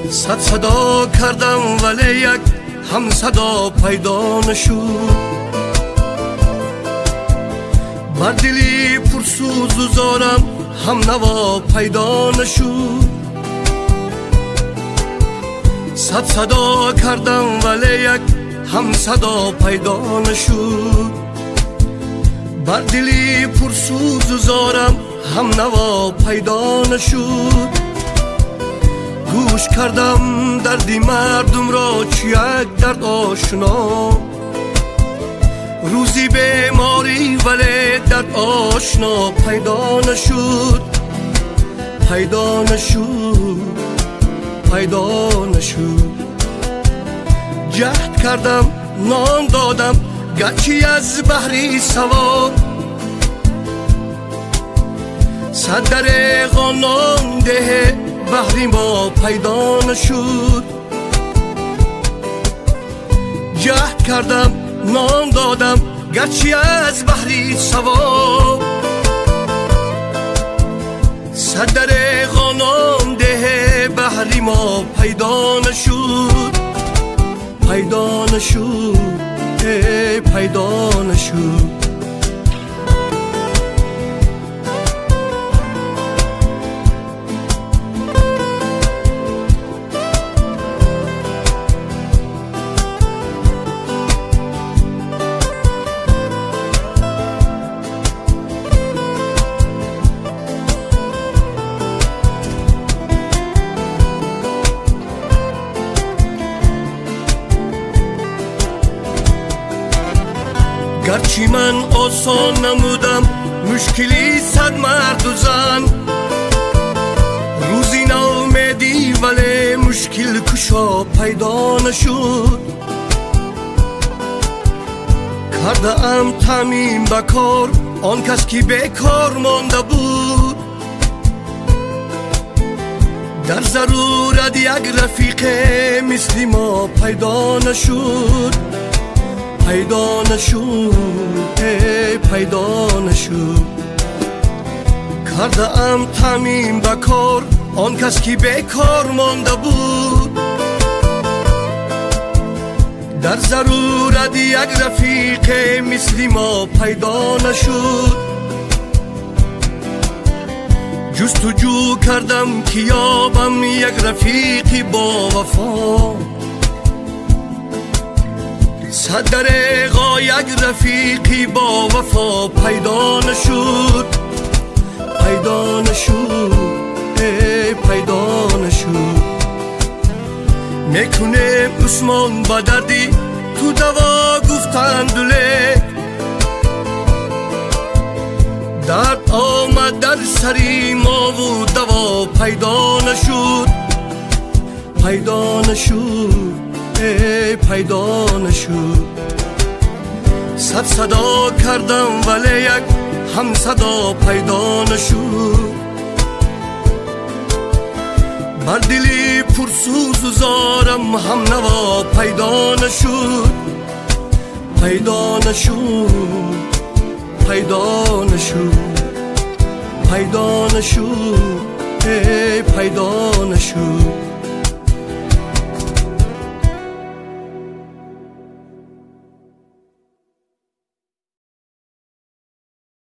صد صدا کردم ولی یک هم صدا پیدا نشد. بر دلی پرسوز و زارم هم نوا پیدا نشد. صد صدا کردم ولی یک هم صدا پیدا نشد. بر دلی پرسوز و زارم هم نوا پیدا نشد. گوش کردم دردی مردم را چو یک درد آشنا. روزی بیماری ولی درد آشنا پیدا نشد. پیدا نشد، پیدا نشد. جهد کردم نان دادم گرچه از بحری سوا. صد دریغا نان ده بحری ما پیدا نشد. جهد کردم نان دادم گرچه از بحری سوا. صد دریغا نان ده بحری ما پیدا نشد. پیدا نشد، پیدا نشد. گرچه من آسان نمودم مشکلی صد مرد و زن. روزی ناامیدی ولی مشکل کشا پیدا نشد. کرده ام تمیم بکار آن کس که بیکار مانده بود. در ضرورت یک رفیق مثل ما پیدا نشد. پیدا نشد، پیدا نشد. کرده ام تمیم بکار آن کس که بیکار مانده بود. در ضرورت یک رفیق مثل ما پیدا نشد. جستجو کردم که یابم یک رفیقی با وفا. صد دریغا یک رفیقی با وفا پیدا نشد. پیدا نشد، پیدا نشد. میکنه عثمان با دردی تو دوا گفتند لیک. درد آمد در سری ما و دوا پیدا نشد. پیدا نشد، پیدا نشد. صد صدا کردم ولی یک هم صدا پیدا نشد. بر دلی پرسوز و زارم هم نوا پیدا نشد. پیدا نشد، پیدا نشد. پیدا نشد، پیدا نشد.